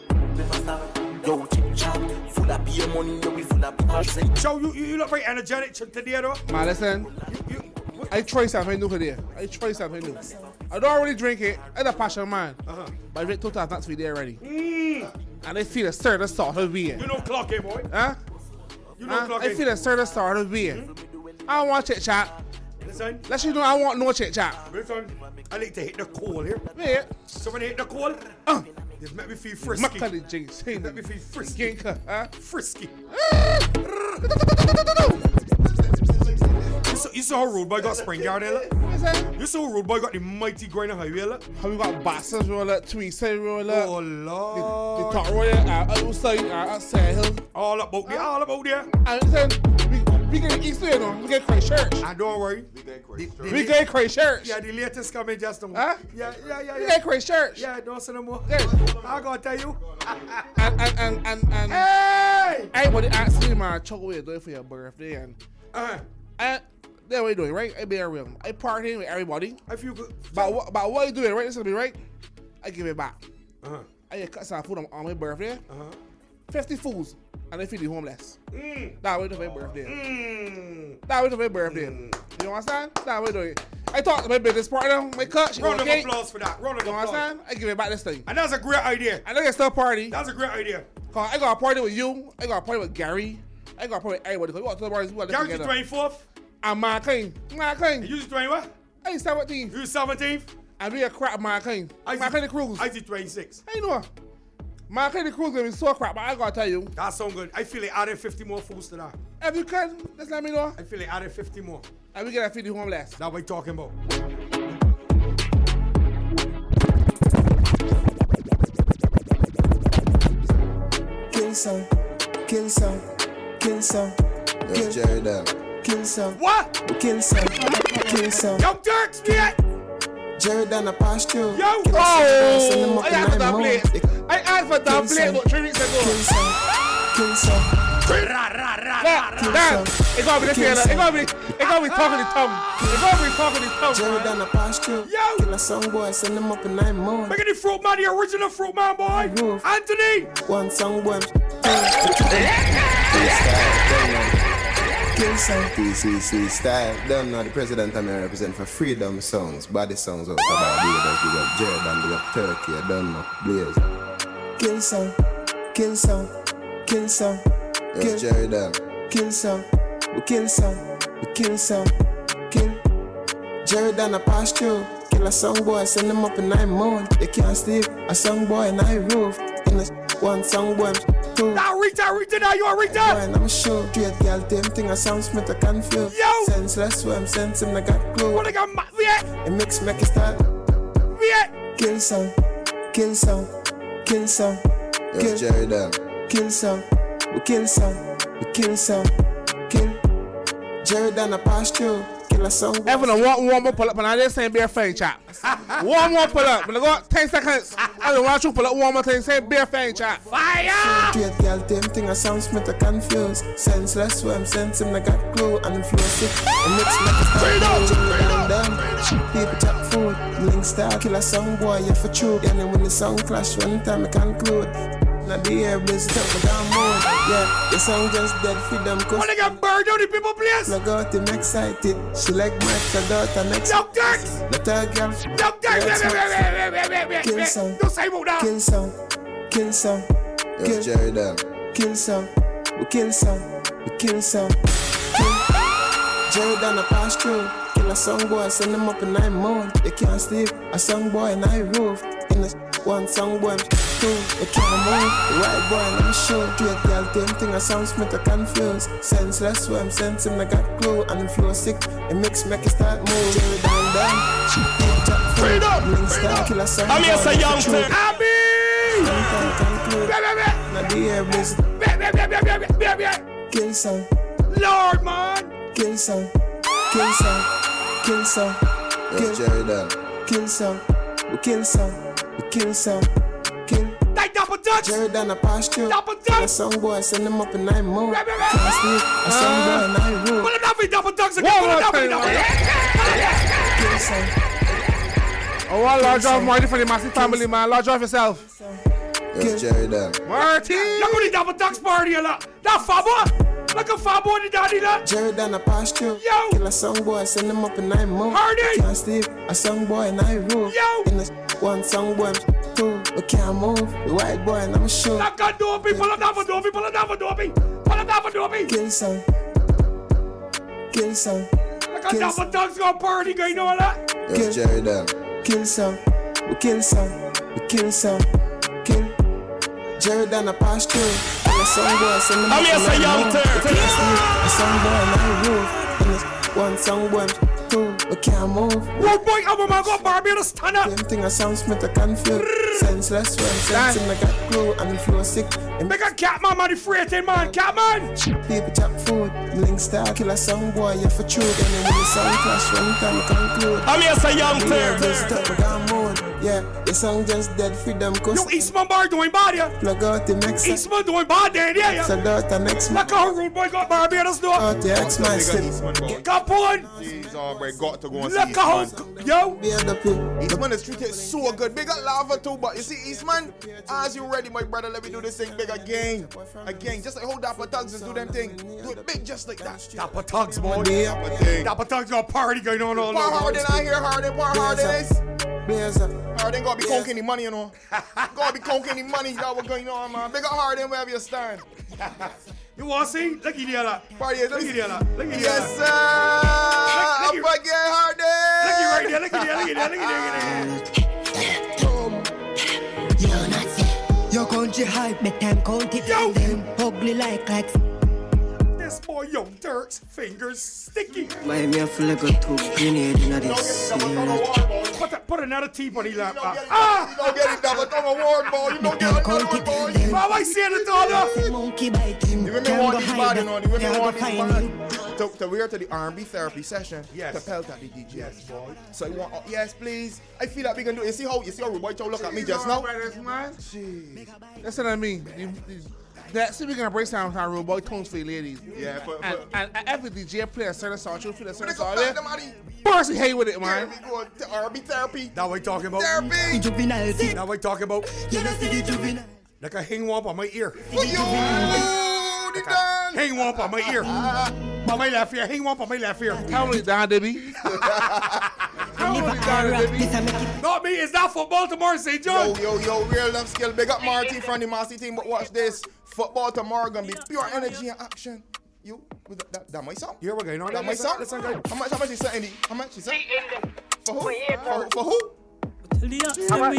Yo ching chang, full of beer money, yo we full of beer. So you you look very energetic today, though. Man, listen. You, you, I try something new today. I try something new. I don't really drink it. I'm a passion man. Uh-huh. But I drink two times not to be there already. Mm. And I feel a certain sort of being. You know clock it, boy. Huh? You know huh? clock I it. feel a certain sort of being. Mm-hmm. I don't want chit chat. Listen. Let you know I want no chit chat. Listen. I like to hit the coal here. Yeah. So when I hit the coal, uh, it make me feel frisky. Macaulay Jinx. Hey, make me feel frisky. Huh? Frisky. You saw, you saw how Rude Boy got Spring Yard, look? You saw how Rude Boy got the mighty grinder highway, look? How we got Bastards roll up, Tweedside roll up. Oh, Lord. The, the top roll up, outside, outside hill. All about there, all about there. And listen, we, we get East you know, we get Christ Church. And don't worry. We get Christ Church. We get Christ Church. Yeah, the latest coming just now. Huh? Yeah, yeah, yeah, yeah. We get Christ Church. Yeah, don't say no more. Yeah. I gotta tell you. and, and, and, and, and. Hey! Everybody asked me, man, chuck away do it for your birthday and Uh-huh. And that's what you doing, right? I be real. I partying with everybody. I feel good. But, what- but what you doing, right? This is me, right? I give it back. Uh-huh. I get cut some food on, on my birthday. Uh-huh. fifty fools. And I feed the homeless. Mm. That way to my birthday. Mm. That way to my birthday. Mm. You understand? That way doing it. I talked to my business partner, my cut. She Round of okay. applause for that. Round of You applause. understand? I give it back this thing. And that's a great idea. And I can still party. That's a great idea. Cause I got a party with you. I got a party with Gary. I got a party with everybody. Cause we got to the parties. We got Gary's the together. twenty-fourth. And mankind. Mankind. You the twenty what? I ain't seventeenth. You the seventeenth? And we a crap mankind. Mankind the cruise. I the twenty-sixth. I know. Mankind the cruise gonna be so crap, but I gotta tell you. That sound good. I feel like adding fifty more fools to that. If you can, just let me know. I feel like adding fifty more. And we get a fifty homeless. That's what we talking about. Kill some, kill some, kill some. Yo, Jerry Dan. Kill some. What? Kill some, kill some. Young Turks, man. Jerry Dan a pass through. Yo. Kill Oh, some, send them up I in asked for nine that more. plate. I asked for that Kill plate some. about three weeks ago. Kill some, kill some. That, Kill that, some. it gotta be the Kill fella. It some. gotta be, it gotta be talking the tongue. It gotta be talking the tongue. Jerry Dan a pass through. Yo. Kill a song boy, send them up in nine more. Look at the fruit man, the original fruit man, boy. Roof. Anthony. One song boy. Kill some. P C C style. Them now the president and I represent for freedom songs. Body songs out about Barbados. Big up Jordan, big up Turkey. I don't know. Blaze. Kill some. Kill some. Kill some. Yo, Kill. Jerry Dan. Kill some. We kill some. We kill some. Kill. Jerry Dan a pass through. Kill a song boy, send them up in nine more. They can't sleep. A song boy in I roof. In a one song boy. Two. Now Rita, Rita, now you are Rita. And I'm sure. Straight girl, them thing a Sam Smith I can feel. Yo. Senseless when I'm sensing I got clue. What I got, ma- yeah. It mix make it start. Yeah. Kill some. Kill some. Kill some. Yo, Kill. Jerry Dan. Kill some. We kill some. We kill some. Kill. Jerry Dan a pass through. Kill a song. Everyone want warm up pull up and I just saying bare fang chat. Warm up pull up. When I got ten seconds, I don't want you pull up warm up thing say bare fang chat. Fire! Straight girl, them thing a Sam Smith I confused. Senseless when I'm sensing I got clue. And I'm flow sick. And mix like a star. Freedom, freedom. People chat food. Link star. Kill a song boy, yeah for true. And then when the song clash, one time I conclude. Now the air blaze it up, but I'm mood. Yeah, the song just dead, freedom. When they get burned down, the people place. I got him excited. She like my daughter next. Young Turks. Let her girl. Young Turks. Kill some. Don't say about that. Kill some. Kill some. Yo, Kill. Jerry Dan. Kill some. We kill some. We kill some. Kill. Jerry Dan a pass through. Kill a song boy, send them up in nine more. They can't sleep. A song boy in I roof. In a one song boy. Two. They can't move. The white boy and I'm sure. Straight girl, them thing a Sam Smith I confused. Senseless when I'm sensing I got clue. And I'm flow sick. It mix make it start move. Jerry Dan Dan. Freedom. Link star. Kill a song boy. I'm here, say young for turn. true. Abby! Now the air blaze. Kill some. Lord, man. Kill some. Kill some. Kill some. Yo, Kill. Jerry Dan. Kill some. We kill some. We kill some. Kill. Like double touch. Jerry Dan a pass through. Double Kill a touch. song boy, send them up in nine more. Can't sleep. A song boy in I room. Pull it up, double touch again. Pull it up, double touch. Kill some. Oh, well, Lord drive Marty for the massive family, man. Lord drive yourself. Yo, Jerry Dan. Marty. Look at the double touch party, a lot. That fabo. Like a fabo, the daddy, lot. Jerry Dan a pass through. Yo. Kill a song boy, send them up in nine more. Hardy. Can't sleep. A song boy in I room. Yo. In a one song boy. Two. We can't move. The white boy and I'm sure. That got dopey. Pull it down for dopey. Pull it down for dopey. Pull it down for dopey. Kill some. Kill some. Like a double touch go party, guy, you know that? Yo, Kill. Jerry Dan. Kill some, we kill some, we kill some, kill. Jerry Dan a pass through. And a song boy send them I'm here, up say in young nine turn. more. Can't sleep. A song boy in I roof. And a one song boy, two, we can't move. Road boy, I'm a man go Barbados, stand up. Them thing a Sam Smith I can feel. Senseless when I'm sensing I got clue. And I'm flow sick. And Make a cat man, man, the freighting man, cat man. people chop food. Link star, kill a song boy, yeah for true. And then when the song clash, one time I conclude. I'm here, say young Yeah, turn. blaze it up, I got mood. Yeah, the song just dead. Freedom coast. Yo, Eastman Bar doing bad, yeah. Plug out the next. Eastman doing bad, there, yeah, yeah. So daughter next month. Look how Rude Boy got Barbados do. Out the X-Man still. Come on. Jeez, oh, boy, got to go and Look see how, Eastman. yo. Eastman is treated so good. Big up Lava too, but you see, Eastman, as you ready, my brother, let me do this thing big again. Again, just like how Dapper Tugs is do them thing. Do it big just like that. Dapper Tugs, boy. Dapper thing. Dapper Tugs got a party going on all over. Par Hardin, I hear Hardin, Par Hardin is. Hardin gotta be conking the money, you know. Gotta be conking the money that was going on, man. Big up Hardin wherever you stand. You want to see? Look at that. Party, look at that. Look at yes, sir. Up again, Hardin. Look at right there. Look at there. Look at there. Look at there. You're not your country hype, make time count it. Yo. Them ugly like like. This boy Young Turks fingers sticky. My me feel like a two grenade in this. Put, that, put another teep on the lap. Ah! You don't get it, Dapper. Come on, ward boy. You don't get it, boy. Mom, I see it all. Monkey biting. The women want this body, you know. The women want this body. To, to wear to the R and B therapy session. Yes. To pelt at the D J. Yes, boy. So you want? Uh, yes, please. I feel like we can do it. You see how? You see how Rude Boy Chow look at me just now? Jeez. That's what I mean. You, you, That's it. We're gonna break down how Rude Boy tones for the ladies. Yeah, but, and, but, and, and every D J play a certain song, you feel a certain song. Percy hate with it, man. Yeah, we go to R and B therapy. That what we talking about? Therapy. Juvenile. That what we talking about? You know, see the juvenile. Like a hang womp on my ear. What you? Like hang womp on my ear. On my left ear. Hang womp on my left ear. How many down, Debbie? How many down, Debbie? Not me. It's not for Baltimore, Saint John. Yo, yo, yo. Real love skill. Big up Marty from the Marcy team. But watch this. Football tomorrow gonna be pure energy and action. You, with that, that, that my song. Here we're going on. That my song. Listen, listen, how much? How much is that, Andy? How much is that? For who? For, for who? How much?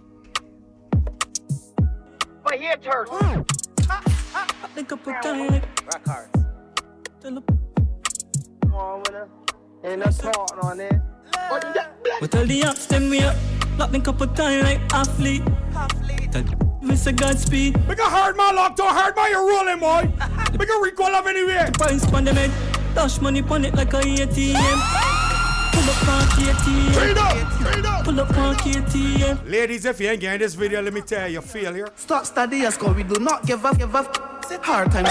For here, church. I think I put down like rock hard. Tell them. Come on with her. Ain't no talking on it. But tell the ops, them we up. Lock them couple time like athlete. Tell me say Godspeed. Make a hard man lock to a hard man, you're rolling, boy. Make a recall of anywhere. Price on the head. Dash money on it like a A T M. Pull up on K T M. Trade up, trade up. Pull up on K T M. Ladies, if you ain't getting this video, let me tell you, feel here. Stop study us, cause we do not give up, give up. Hard times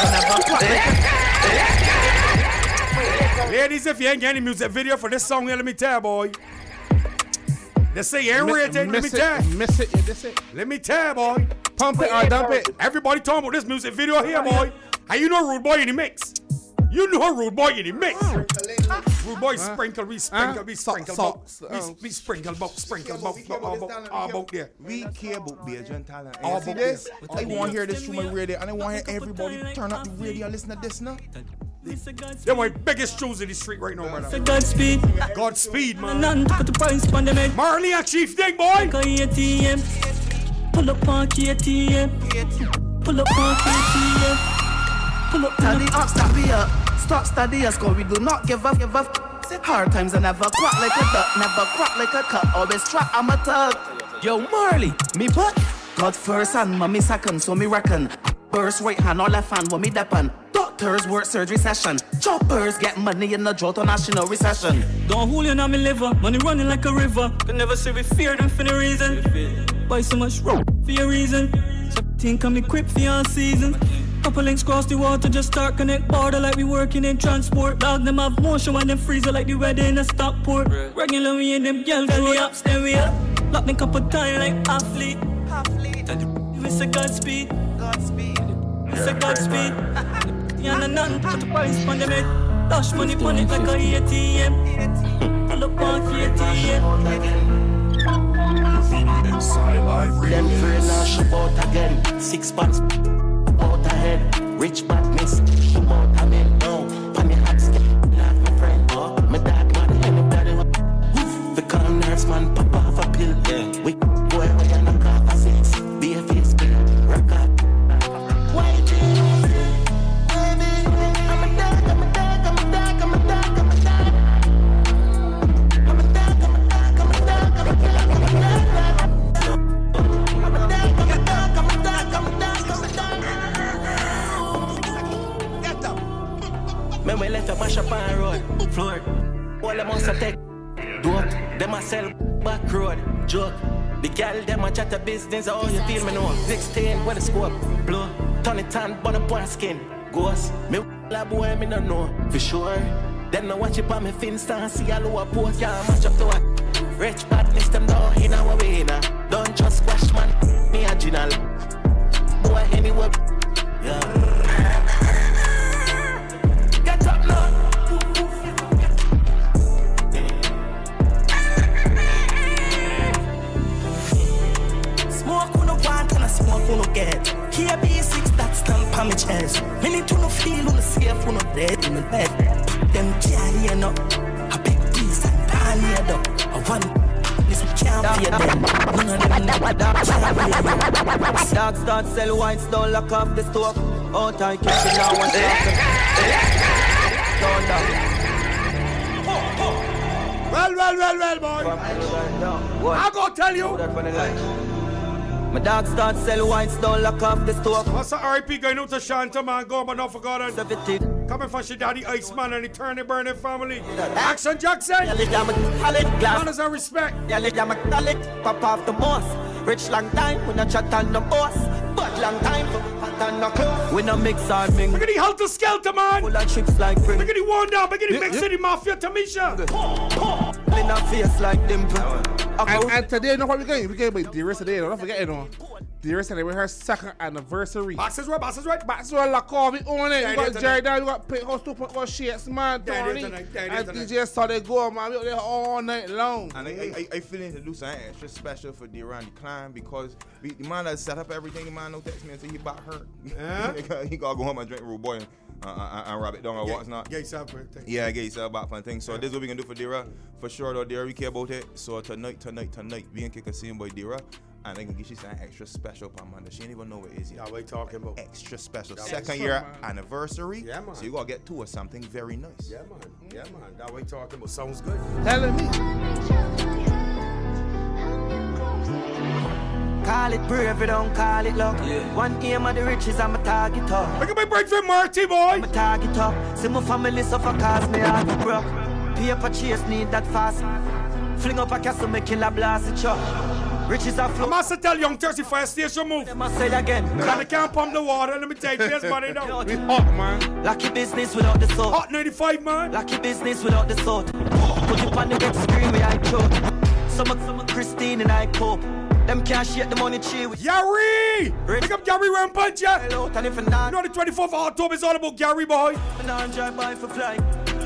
never. Ladies, if you ain't getting the music video for this song here, let me tell you, boy. They say you ain't rated, let me tell you. Miss it, you miss it. Let me tell you, boy. Pump it or dump it. Everybody talking about this music video here, boy. And you know Rude Boy in the mix. You know Rude Boy in the mix. Rude Boy sprinkle, we sprinkle, we sprinkle, bout. We sprinkle, bout, sprinkle, bout, all about there. We care about Bajan talent. All And see about this? I want to hear this through my radio, and I want to hear everybody turn up the radio and listen to this now. They're my biggest shows in the street right now, brother. Godspeed. Godspeed, man. None put the price on the head. Marley and Chief Ding, boy. K T M. Pull up on K T M. Pull up on K T M. Pull up. Tell the ops that we up. Stop study us, cause we do not give up, give up. Hard times and never quack like a duck, never quack like a cut. Always trap, I'm a tug. Yo, Marley, me what? God first and mommy second, so me reckon. Burst right hand or left hand, what me deppen. Doctors work surgery session. Choppers get money in the drought or national recession. Don't hold you on me liver, money running like a river. Can never say we fear them for the reason. Buy so much rope for your reason. Something come equipped for your season. Couple links cross the water, just start connect border like we working in transport. Dog them have motion when them freezer like the weather in a Stockport. Regular we in them girls, then we up, then we up. Lock them couple time like athlete. We say Godspeed. Godspeed. We say Godspeed. Yeah, nah, nothing, put the price on them head. Dash money on it like a A T M. Pull up on K T M. Them free now, she bought again. Six packs, bought ahead. Rich badness, she bought a man. No, funny hot skin, not my friend. Oh, my dad man, anybody want. The calm nerves man, pop off a pill. Yeah, we go away and knock off a six. Be a face, rock up. Waiting, baby, I'm a dog, I'm a dog, I'm a dog, I'm a dog, I'm a dog. I'm a dog, I'm a dog, I'm a dog, I'm a dog, I'm a dog. Me we left a mash up on road, floor. All them must take dope. Them a sell back road, joke. The girl them a chat a business, oh you feel me now? sixteen when the scope blow, turn it on, burn up on skin. Ghost, me la boy me no know for sure. Then I watch it on me Finsta and see a lower post. Yeah, match up to what? Rich badness them down in our way now. Don't just squash man, me original. Boy anywhere, yeah. Get up now. Smoke who no want and I smoke who no get. K B six that stand pa me chest. Me need to no feel who no safe who no dead in the bed. Them can't hear no. A big piece and down here though. I want this can't fear them. None of them never dark can't fear them. Dogs start sell whites, don't lock off the stove. Out I catch it now and stop. Well, well, well, well, boy. I go tell you. My dog start sell whites, don't lock off the stove. What's the R I P going out to Shanta, man? Go, but not forgotten. Coming from your daddy Iceman and the Turner Burning family. Action Jackson. Manners and respect. Pop off the moss. Rich long time, we not chat on the boss. But long time, for hot on the clothes. We not mix our ming. Look at the Helter Skelter, man. Full of tricks like spring. Look at the one down. Look at the Big City Mafia, Tamisha. In a face like dimple. And, and today, you know what we're getting? We're getting by Dearest today, don't forget, you know. Dearest today, we're her second anniversary. Boxes right, boxes right. Boxes right, like all we own it. We got Jerry down, we got Pink House two point one Shades, man, Tony. And D J saw they go, man. We were there all night long. And I, I, I feeling to do something extra special for De'Ron Decline because we, the man that set up everything, the man no text me and say he about hurt. Yeah? He gotta go home and drink Rude Boy and, uh, uh, and rub it down or what's not. Get yourself for thing. Yeah, get yourself back for thing. So yeah. This is what we can do for De'Ron. For sure though, De'Ron, we care about it. So tonight, tonight, tonight, we can kick a scene by De'Ron. And I can get you something extra special for Amanda. She ain't even know what it is yet. Yeah, what you talking about? Extra special. That Second year man. Anniversary. Yeah, man. So you gotta get two of something very nice. Yeah, man. Yeah, man. That way you talking about sounds good. Telling me. Call it brave, don't call it luck. Yeah. One aim of the riches, I'm a target up. Look at my break for Marty, boy. I'm a target up. See my family suffer cause me heart broke. Paper chase need that fast. Fling up a castle, make kill a blast it up. Riches are flow. I must tell Young Thirsty Fire Station move. They must say it again. Because they can't pump the water. Let me take this money now. We hot, man. Lucky business without the salt. Hot ninety-five, man. Lucky business without the salt. Put it on the get screen where I choke. Some of Christine and I cope. Them can't shake the money tree with Gary! Pick up Gary wearing punch, yeah? Hello, and if not. You know the twenty-fourth of October is all about Gary, boy. And I'm drive by for flying.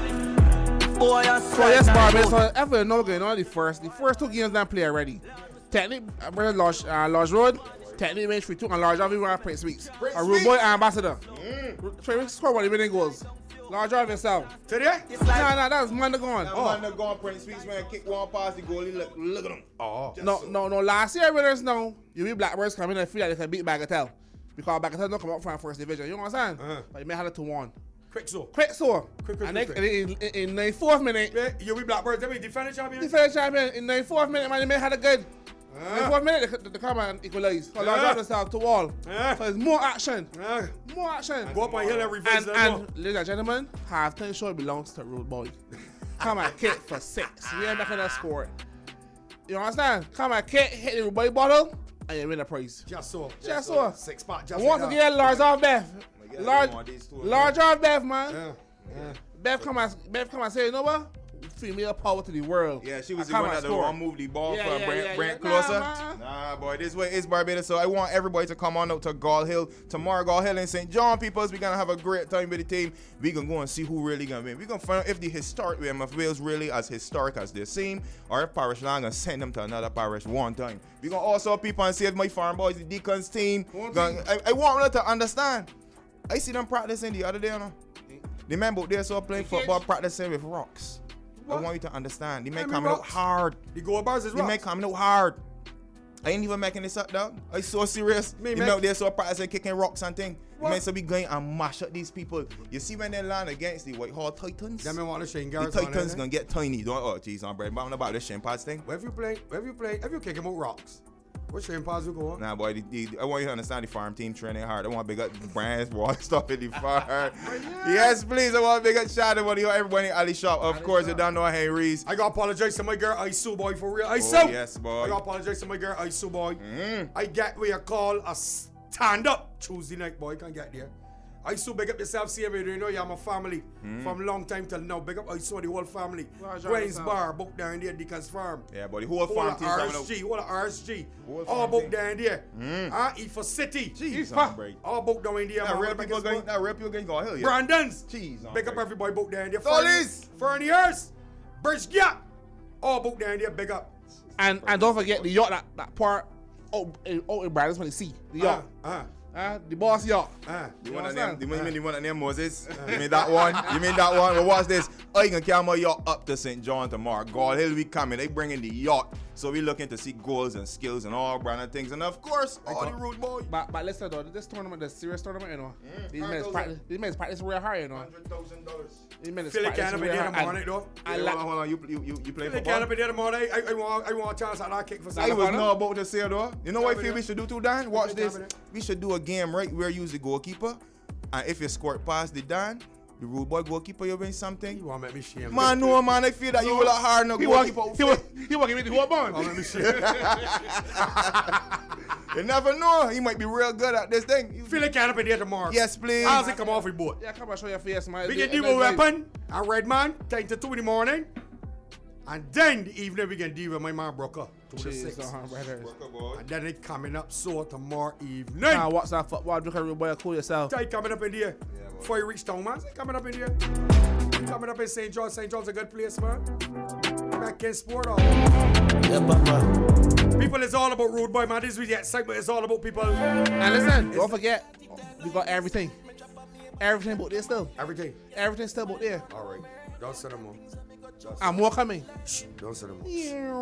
Boy, I swear. So yes, Barbie, so ever no game, only the first. The first two games done play already. Technique, uh, Lodge, uh, Lodge Road. Technique range free two and Large Drive, we were Prince Weeks. A Rude Boy Ambassador. Mm. Trey Weeks scored one, the winning goals. Large Drive himself. Today? Nah, nah, that was Manda gone. That oh. Manda gone, Prince Weeks, man. Kick one past the goalie, look, look at him. Oh. Just no, so. no, no, last year, winners now, you be Blackbirds coming and feel like they can beat Bagatelle. Because Bagatelle don't come up from first division. You know what I'm saying? Uh-huh. But you may have it to one. Quick so. Quick so. Quick, quick, and quick, they, quick. In, in, in the fourth minute. Yeah, you be Blackbirds, they be defending champion? Defending champion. In the fourth minute, man, they may have a good. Uh, in the fourth minute, they, they come and equalize. So Large Drive themselves to wall. Uh, so it's more action. Uh, more action. Go up on hill and reverse And, and ladies and gentlemen, half-time show belongs to Rude Boy. Come and kick for six. We ain't making that score. You understand? Come and kick, hit the Rude Boy bottle, and you win the prize. Just so. Just so. Six spot. Just and once again, Large off Beth. Large, large off Beth, man. Yeah. Yeah. Beth come and Beth come and say, you know what? Female power to the world. Yeah, she was the one that don't move the ball yeah, for yeah, Brent, yeah, Brent yeah. closer. Nah, nah, boy, this way is Barbados. So I want everybody to come on out to Gall Hill tomorrow. Gall Hill in Saint John, peoples. We're gonna have a great time with the team. We gonna go and see who really gonna win. We gonna find out if the historic W M F Wales really as historic as they seem, or if Parish Land gonna send them to another parish one time. We gonna also people and save my farm boys, the Deacons team. Gonna, I, I want them to understand. I see them practicing the other day, you know. The men out there so playing football practicing with rocks. What? I want you to understand. They may come out hard. The goal bars is They may come out hard. I ain't even making this up, dog. Are you so serious? Me, they out there so practicing kicking rocks and thing. They may so be going and mash up these people. You see when they land against the Whitehall Titans? Them want to Shane the Garrett Titans gonna get tiny. Don't oh jeez, I'm bread. But about this Shane Pads thing. Where have you played? Where have you played? Have you kicking out rocks? What's your Pazuko? Nah, boy, the, the, I want you to understand the farm team training hard. I want to big up brands, all stuff in the farm. Yes, please. I want to big up shout out to everybody in Ali Shop. Of course, you don't know Henry's. I got to apologize to my girl, Isu boy, for real. Isu! Oh, yes, boy. I got to apologize to my girl, Isu boy. Mm. I get where you call a stand up Tuesday night, boy. Can't get there. I used to big up yourself, see me, you know, you're my family Mm. from long time till now. Big up, I saw the whole family. Large Gwen's Arkansas. Bar, booked down there, Dickens Farm. Yeah, but the whole farm team coming R S G, out. whole of R S G. Whole All farm booked team. down there. Mm. Ah, E for City. Jeez, Fa- break. all booked down in there. Now, man. real Big people as going, well. now, real people going, go hell, yeah. Brandon's. Jeez, Big up everybody booked down there. Solis. Ferniers. Bridge Gap. All booked down there. Big up. And and don't forget the yacht that, that part out in, out in Brandon's when you see the yacht. Uh, uh, the boss yacht. Uh, You want to name, you mean you want to name Moses? You mean that one? You mean that one? Well, watch this. I can carry my yacht up to Saint John tomorrow. God, Hill we coming. They bringing the yacht. So we looking to see goals and skills and all brand of things. And of course, all the rude boy. But but listen though, this tournament, this serious tournament, you know, Mm, these men one hundred practice, these men practice real hard, you know. Hundred thousand dollars. These men Philly practice can't be real there hard. tomorrow night And- though. Yeah, and hold la- on, hold on. You, you, you, you play Philly football? can't be there tomorrow night. I, I, want, I want a chance at that kick for I Santa was Clara. not about to say though. You know what I feel Cabinet. we should do too, Dan? Watch this. Cabinet. We should do a game right where you use the goalkeeper. And if you squirt past the Dan, the rude boy goalkeeper, you win something. You want to make me shame? Man, no, man. I feel that you will have hard no He walk, goalkeeper. he walk, he walking with the whole bond. Oh, let me shame. You never know. He might be real good at this thing. You- Philly can't be there tomorrow. Yes, please. How's it come off with boat? Yeah, come on, show your face, man. We Do- can deal and with then- weapon and red man, ten to two in the morning. And then the evening we can deal with my man Brooker. Two to Jeez, six. uh-huh, brothers. And then it coming up so tomorrow evening. Nah, what's that football? Look at boy, cool yourself. Tight coming up in there. Before you reach town, man. Say coming up in there. Coming up in Saint John. Saint John's a good place, man. Back in sport. All. People is all about rude boy, man. This is the excitement. It's all about people. And listen, don't forget, we got everything. Everything but there still. Everything. Everything still but there. All right. Don't send them on. And more coming. Shh, don't send them on.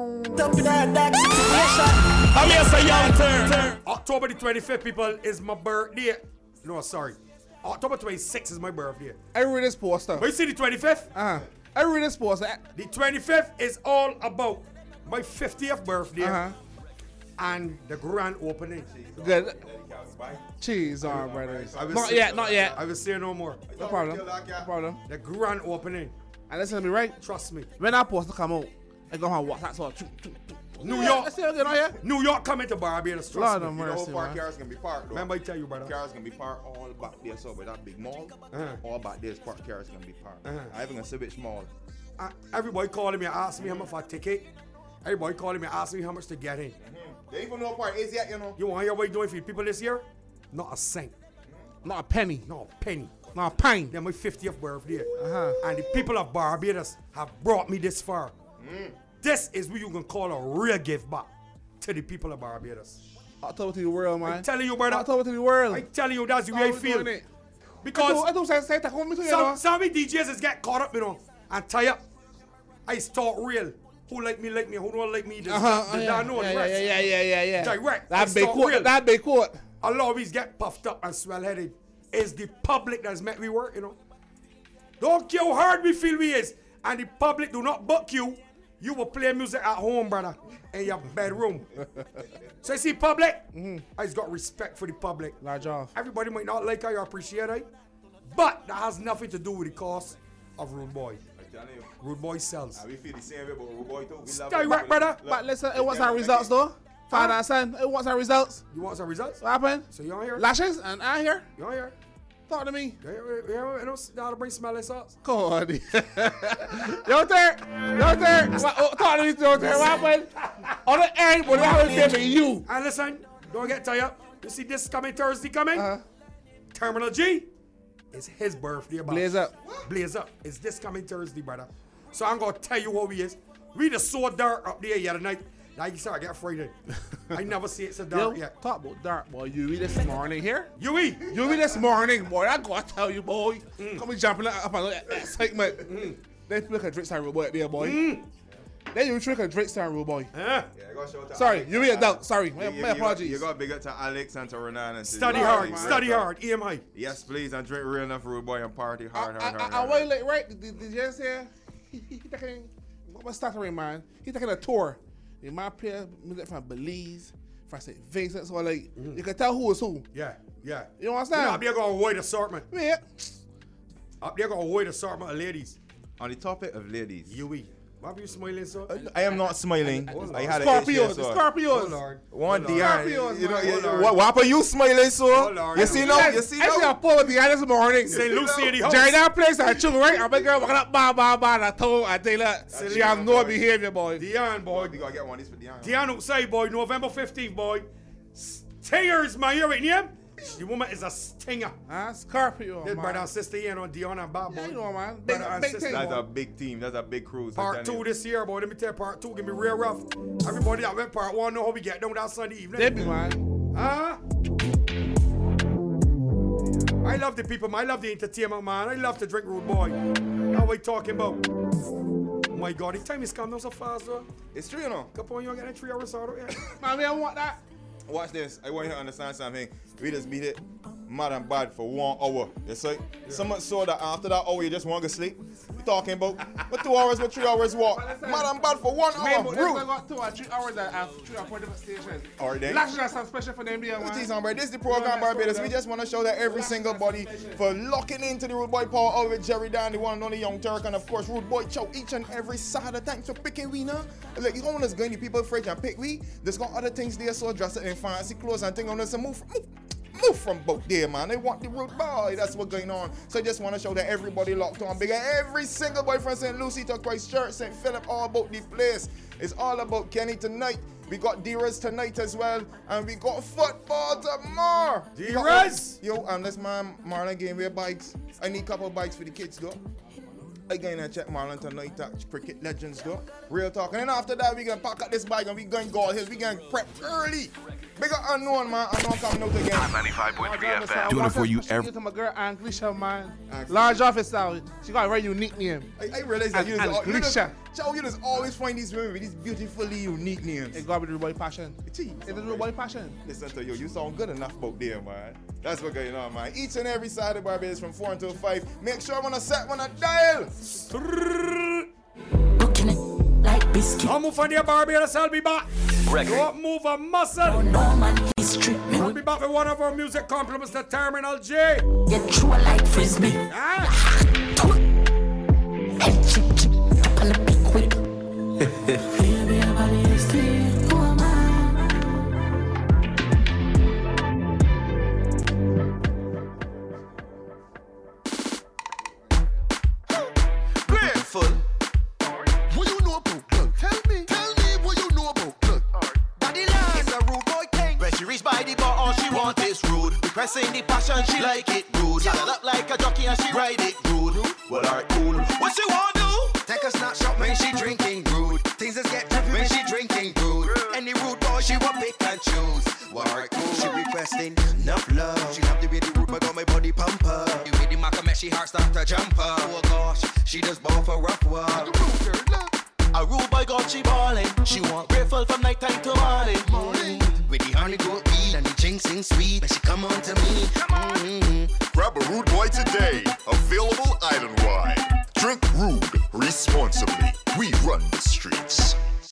I'm here, say young turn. October the twenty-fifth, people, is my birthday. No, sorry. October twenty-sixth is my birthday. I read this poster. But you see the twenty-fifth? Uh-huh. I read this poster. The twenty-fifth is all about my fiftieth birthday Uh-huh. and the grand opening. Good. Cheese on, brothers. I will Not say- yet, not yet. I will say no more. No problem. No problem. The grand opening. And listen to me, right? Trust me. When that poster come out, I go on WhatsApp. So, New Yeah, York. let's see again, oh, yeah? New York coming to Barbados. Trust Lord me. have You know, mercy, park man. cars can be parked though. Remember I tell you, brother. Cars can be parked all back there, so by that big mall. Uh-huh. All back there, park cars can be parked. Uh-huh. I even a Civic Mall. Uh, everybody calling me, asking me how much for a ticket. Everybody calling me, asking me how much to get in. They even know part is yet, you know. You want to hear what you doing for the people this year? Not a cent. Not a penny. Not a penny. Not a pint. They're my fiftieth birthday. Uh-huh. And the people of Barbados have brought me this far. Mm. This is what you can call a real gift back to the people of Barbados. October to the world, man. I'm telling you, brother. October to the world. I'm telling you, that's the way I feel. It. Because I don't say say that home to you, some, know. some of the D Js is get caught up, you know, and tie up. I start real. Who like me, like me. Who don't like me, this, Uh-huh. the, yeah. I know yeah, the yeah, rest. yeah, yeah, yeah, yeah. Direct. I That big start court. real. That big court. A lot of these get puffed up and swell-headed. It's the public that's make me work, you know. Don't care how hard we feel we is. And the public do not book you. You will play music at home, brother, in your bedroom. So you see public, Mm-hmm. I just got respect for the public. Large off. Everybody might not like it or appreciate it, but that has nothing to do with the cost of Rude Boy. Rude Boy sells. And we feel the same way about Rude Boy too. We love Direct, it. brother. But listen, it wants our results, though. Father and son, it wants our results. You want some results? What happened? So you on here? Lashes and I here. You on here? Talk to me. Yeah, yeah, yeah, you know how to bring smelling sauce? Come on. Yo, there. Yo, there. What- oh, talk to me, yo, there. What happened? On the end, but that was giving you. And listen, don't get tired up. You see this coming Thursday coming? Uh-huh. Terminal G. It's his birthday, boss. Blaze up. Blaze up. It's this coming Thursday, brother. So I'm gonna tell you what we is. We just so dark up there the other night. Like you said, I get frightened. I never see it so dark Yo, yet. talk about dark, boy. You eat this morning here. You eat. You eat this morning, boy. I gotta tell you, boy. Mm. Come be jumping up and look at excitement. Mm. They look at drink time, boy, there, boy. Mm. Then you drink a drink time, boy. Yeah. Yeah, go show to Sorry, Alex. you be adult. Sorry, You- my, you- my you got- apologies. You got big up to Alex and to Renan and to Study the- hard. the- Study the- hard. E M I. Yes, please, and drink real enough Rude Boy and party hard, I, hard, I, hard, I, hard. I wait late, right? Did, did you just hear? He, he, he taking, what's stuttering, man? He taking a tour. The man play music from Belize, If I say Vincent, so like, mm-hmm. you can tell who is who. Yeah, yeah. You know what I'm saying? You know, up there got a wide assortment. Yeah. Up there got a wide assortment of ladies. On the topic of ladies. You eat. Why are you smiling, sir? I am not smiling. Oh, I had Scorpios, a Scorpios. Oh, One Scorpios, Dion. You know, man. you, Oh, what, what are you smiling, sir? Oh, you see now? You see now? I see a poll with Dion this morning. Saint Lucie in the house. Jerry, that place I took, right? I'm a girl walking up, bah, bah, bah, and I told her, I tell her, she have no behavior, boy. Dion, boy. You gotta get one of these for Dion. Dion outside, boy. November fifteenth, boy. Stingers, man. You right name? The woman is a stinger. Ah, Scorpio, His man. brother and sister here on Dion and Bob, boy. Yeah, you know, man. Big, Brother and big sister. thing, That's boy. a big team. That's a big cruise. Part two this year, boy. Let me tell you, part two give me real rough. Everybody that went part one know how we get down that Sunday evening. They be, man. Huh? I love the people, man. I love the entertainment, man. I love to drink Rude Boy. How we talking about? Oh my God, the time is come down so fast, though. It's true, you know. Come on, you get that three hours out of here. Man, we don't want that. Watch this. I want you to understand something. We just beat it mad and bad for one hour. It's like yeah. so much so that after that hour you just want to sleep. You talking about what two hours, what three hours what? Mad and bad for one hour. Maybe I got two or three hours that have three or four different stations. Alright then. Last year some special for them there, man. This is the program, Barbados. We just want to show that every single body for locking into the Rude Boy Power Hour with Jerry Dan, the one and only Young Turk, and of course Rude Boy Chow each and every Saturday. Thanks for picking we now. Like you don't want us going to people fridge and pick we. There's got other things there, so dress it in fancy clothes and thing on us and move, move. Move from both there, man. They want the Rude Boy. That's what's going on. So I just want to show that everybody locked on. Big every single boy from Saint Lucie to Christchurch, Saint Philip, all about the place. It's all about Kenny tonight. We got D-Rez tonight as well. And we got football tomorrow. D-Rez! Yo, and this man, Marlon gave me bikes. I need a couple bikes for the kids, though. I going to check Marlon tonight at Cricket Legends, though. Real talk. And then after that, we going to pack up this bike and we going to go hills. We going to prep early. Big up Unknown, man. Unknown coming out again. ninety-five point three F M. Doing it for you every to my girl, Anglisha, man. Large office out. She got a very unique name. I, I realize that you just, you just, Anglisha. Chow, you just always find these women with these beautifully unique names. It got to be the Rude Boy passion. Jeez, it is the Rude Boy passion. Listen to you. You sound good enough about there, man. That's what's going on, man. Each and every Saturday, Barbados from four until five. Make sure when I set when I dial. Looking it like biscuit. Don't move on there, Barbados. I'll be back. Record. Don't move a muscle. No man history. I'll be back with one of our music compliments to Terminal J. Get through like frisbee. Ah. Head chip chip up on the big whip. Baby, your body is clear. Who am I? Grateful. What you know about blood? Tell me. Tell me what you know about blood. Daddy Love is a rude boy thing. When she reach by the bar, all she want is rude. Requesting the passion, she like it rude. Saddle up like a jockey and she ride it rude. Well, alright, cool. What she want do? Take a snapshot when she drinking rude. Things just get heavy when she drinking rude. Any rude boy she will pick and choose. Well, alright, cool. She requesting enough love. She love the way the rude boy got my body pumper. The way the maca make she heart start to jump up. Oh gosh, she just ball for rough work. A rude boy got she ballin'. She want grateful from night time to morning. morning. With the honey goat weed and the ginseng sweet, when she come on to me. Mm-hmm. Grab a Rude Boy today. Available island-wide. Drink Rude responsibly. We run the streets.